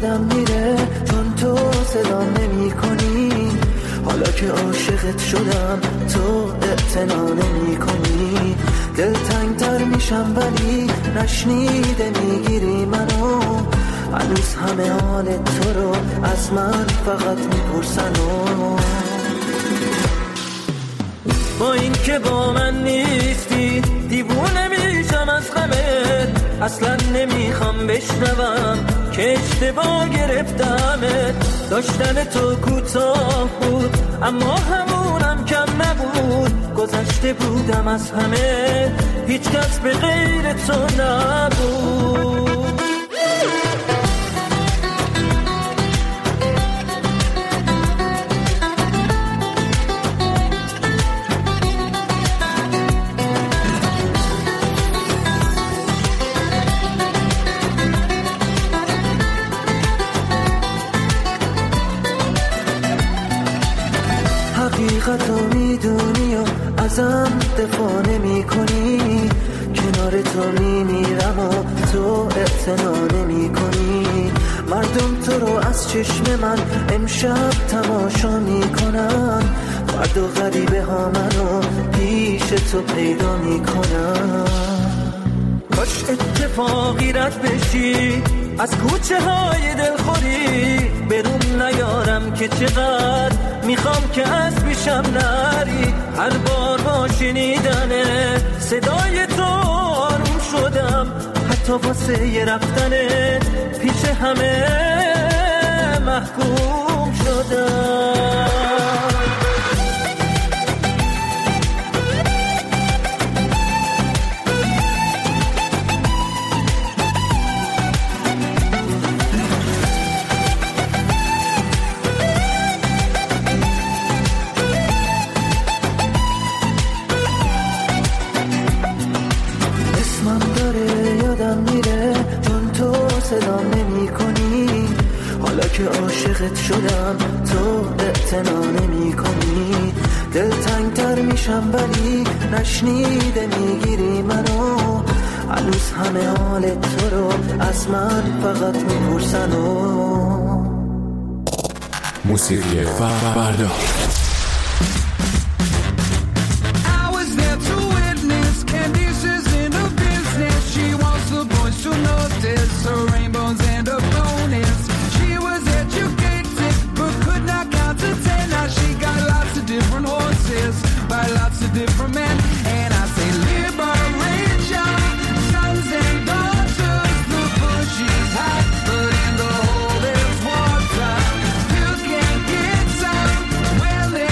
یادم میره چون تو صدا نمی کنی. حالا که عاشقت شدم تو اعتنا نمی کنی. دلتنگ تر میشم ولی نشنیده میگیری منو. هنوز همه حال تو رو از من فقط میپرسن. با این که با من نیستی دیوونه میشم از غمت. اصلا نمیخوام بشنوم که اشتباه گرفتمت. داشتن تو کوتاه بود اما همونم کم نبود. گذشته بودم از همه هیچ کس به غیر تو نبود. حقیقتو میدونی و ازم دفاع نمی کنی. کنار تو میمیرم و تو اعتنا نمی کنی. مردم تو رو از چشم من امشب تماشا میکنن. فردا غریبه ها منو پیش تو پیدا میکنن. کاش اتفاقی رد بشی از کوچه های دلخوری. برون نیارم که چقدر میخوام که از پیشم نری. هر بار با شنیدن صدای تو آروم شدم. حتی واسه یه رفتن پیش همه محکوم شدم. صدا نمی کنی. حالا که عاشقت شدم تو اعتنا نمی کنی. دلتنگ تر میشم ولی نشنیده میگیری منو. هنوز همه حال تو رو از من فقط میپرسن. موسیقی فردا to notice her rainbows and her bonus. She was educated but could not count to 10. Now she got lots of different horses by lots of different men. And I say liberation, sons and daughters. The bush is hot but in the hole there's water. You can't get some when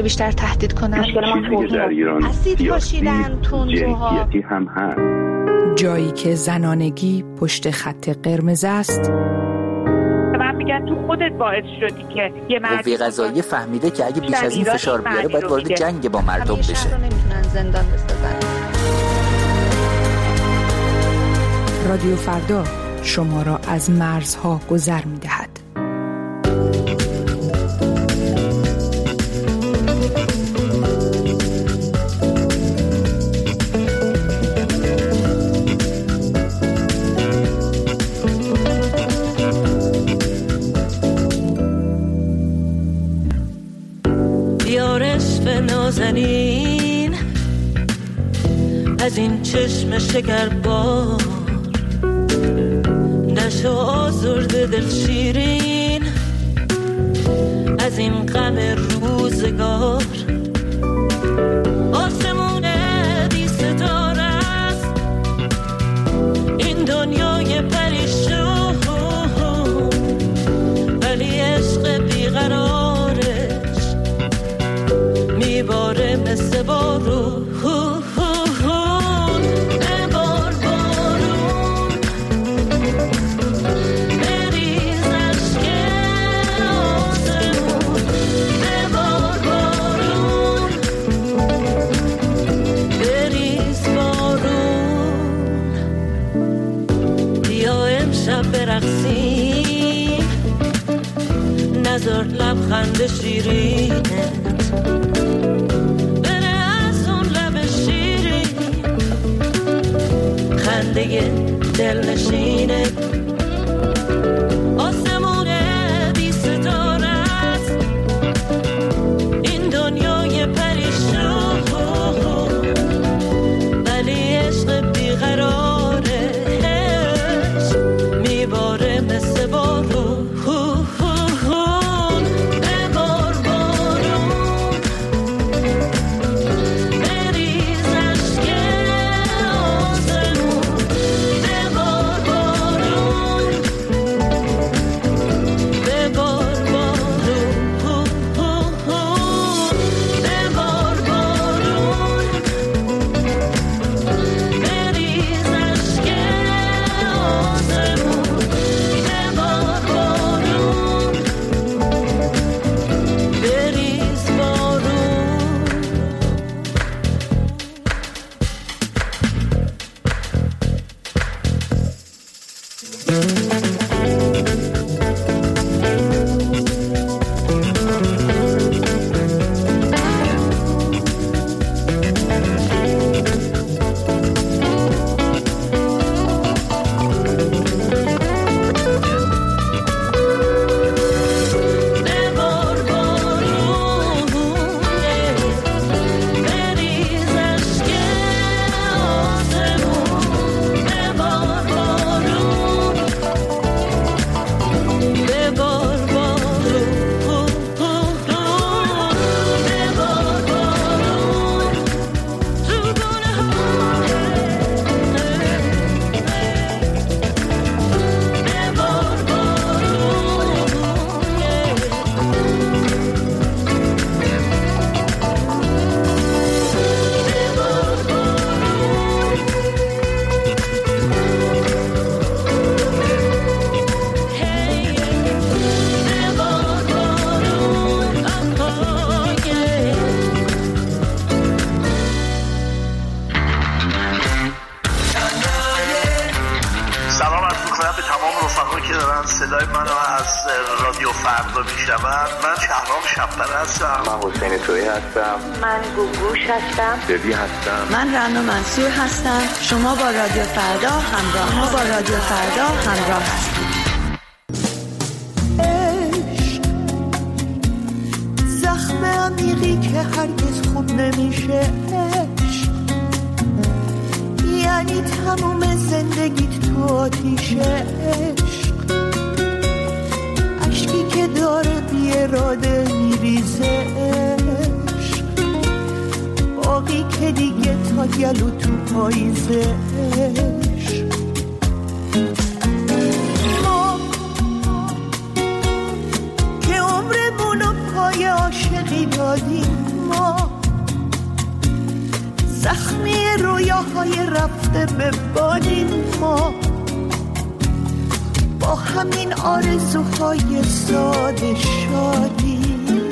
همیشه بیشتر تهدید کنن. مشکل ما توهین، اسید پاشیدن، تندروها، جنسیتی هم هست. جایی که زنانگی پشت خط قرمز است. من میگن تو خودت باعث شدی که یه قوه قضاییه فهمیده که اگه بیش از این فشار بیاره باید وارد جنگ با مردم بشه. همیشه رو نمیتونن زندان بسازن. رادیو فردا شما را از مرزها گذر می‌دهد. نازنین از این چشم شکربار، نشو آزرده دل شیرین از این غم روزگار. آسمون بی ستاره است این دنیای پریشون، ولی عشق بیقرارش میباره مثل بارون. برقصیم نظر لبخند شیرینت بره از اون لب شیرین، خنده دلنشینت. آسمون بی ستاره است این دنیای پریشون، ولی عشق بیقرارش میباره مثل بارون. ببار بارون بریز عشق آسمون، ببار بارون ببار بارون ببار بارون بریز عشق آسمون. صدای منو از رادیو فردا میشنون. من شهرام شب‌پره هستم. من حسین تویی هستم. من گوگوش هستم. ببی هستم. من رنا منصور هستم. شما با رادیو فردا همراه هستید. زخم عمیقی که هرگز خوب نمیشه، یعنی تموم زندگیت تو آتیشه. عشقی که داره بی اراده میریزه، باقی که دیگه تا گلو تو پاییزش. ما که عمرمونو پای عاشقی دادیم، زخمی رویاهای رفته به بالین ما، با همین آرزوهای ساده شادی.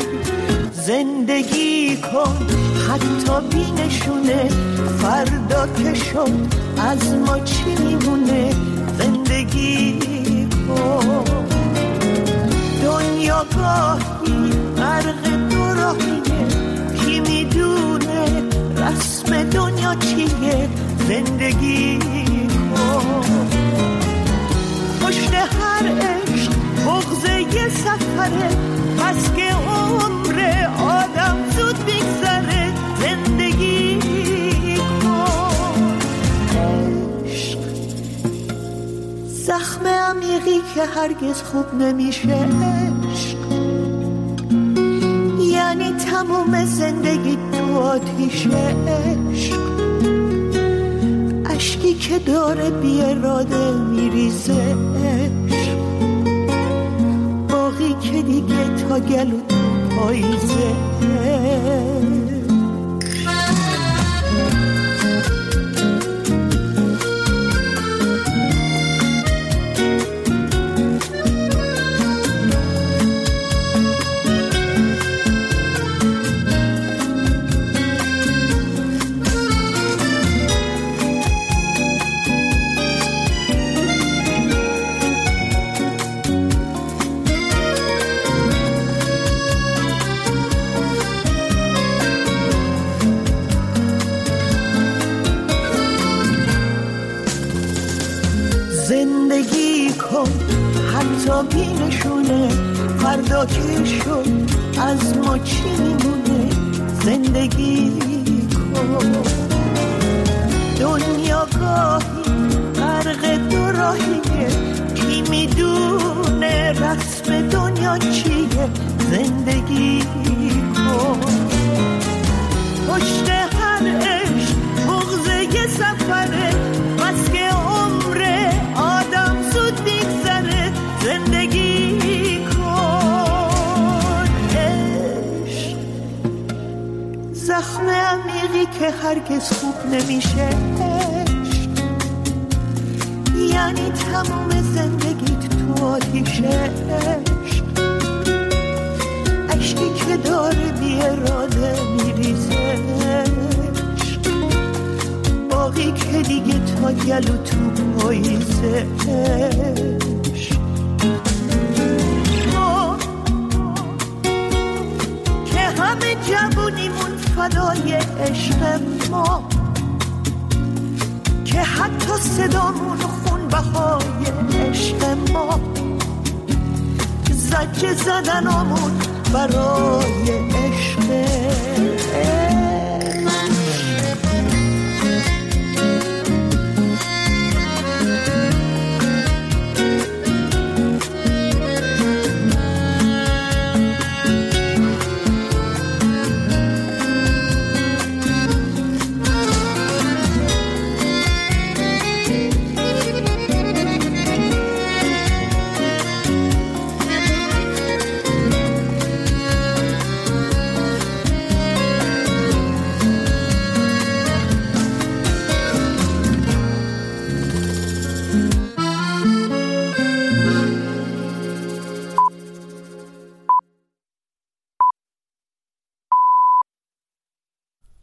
زندگی کن حتی بی نشونه، فردا که شد از ما چی میمونه. زندگی کن. دنیا گاهی غرق دو راهیه، کی میدونه رسم دنیا چیه. زندگی کن. پشت هر عشق بغض یه سفره، پس که عمر آدم زود بگذره. زندگی کن. عشق زخم عمیقی که هرگز خوب نمیشه. عشق یعنی تموم زندگی تو آتیشه. عشق اشکی که داره بی اراده میریزه. عشق باقی که دیگه تا گلو تو پاییزه. زندگی کن حتی بی نشونه، فردا که شد از ما چی میمونه. زندگی کن. دنیا گاهی غرق دو راهیه، کی میدونه رسم دنیا چیه. زندگی کن. پشت هر عشق بغض یه سفره، بس که عمر آدم زود بگذره. زندگی کن. عشق زخم عمیقی که هرگز خوب نمیشه. عشق یعنی تمام زندگیت تو آتیشه. عشق اشکی که داره بی اراده میریزه. باقی که دیگه تا گلو تو پاییزه. ما که همه جوونیمون فدای عشق ما، که حتی صدامون خون بهای عشق ما. زجه زدنامون برای عشق.